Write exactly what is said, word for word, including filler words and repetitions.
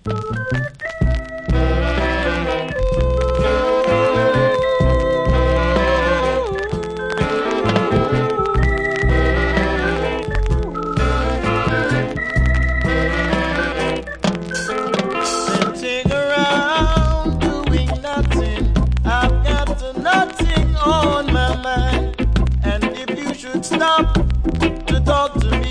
Sitting around doing nothing, I've got nothing on my mind. And if you should stop to talk to me,